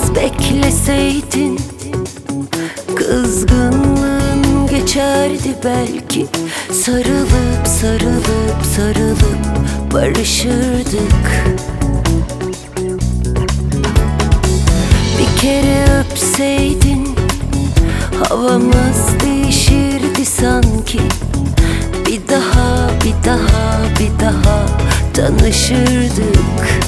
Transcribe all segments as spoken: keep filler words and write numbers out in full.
Biraz bekleseydin kızgınlığın geçerdi belki. Sarılıp sarılıp sarılıp barışırdık. Bir kere öpseydin havamız değişirdi sanki. Bir daha, bir daha, bir daha tanışırdık.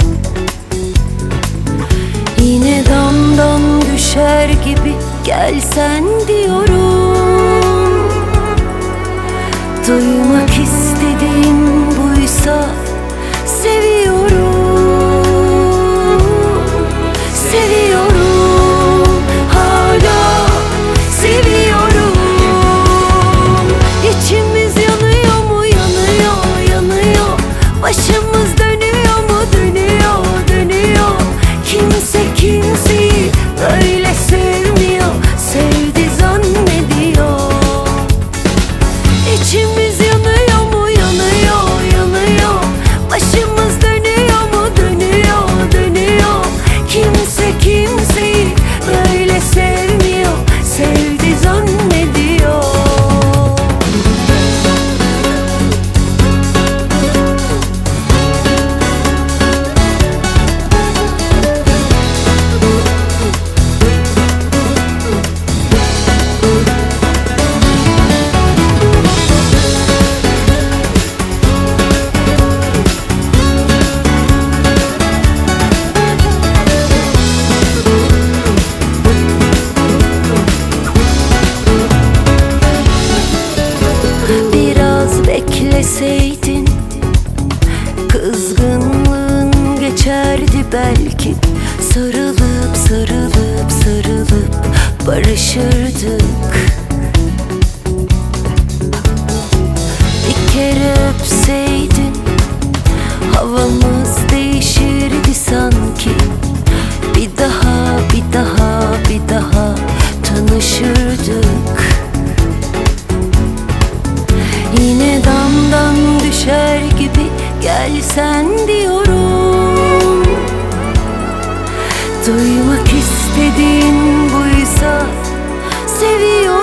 Yine damdan düşer gibi gelsen diyorum. Duymak istediğin buysa seviyorum. Seviyorum, hala seviyorum. İçimiz yanıyor mu? Yanıyor, yanıyor. Başımız dönüyor mu? Dönüyor, dönüyor. Kimse kimseyi öyle sevmiyor, sevdi zannediyor. İçimiz yanıyor mu? Yanıyor, yanıyor. Başımız dönüyor mu? Dönüyor, dönüyor. Kimse kimseyi öyle sevmiyor, sevdi zannediyor. Biraz bekleseydin kızgınlığın geçerdi belki. Sarılıp sarılıp sarılıp barışırdık. Bir kere öpseydin havamız değişirdi sanki. Bir daha, bir daha, bir daha tanışırdık. Yine damdan düşer gibi gelsen diyorum. Duymak istediğin buysa seviyorum.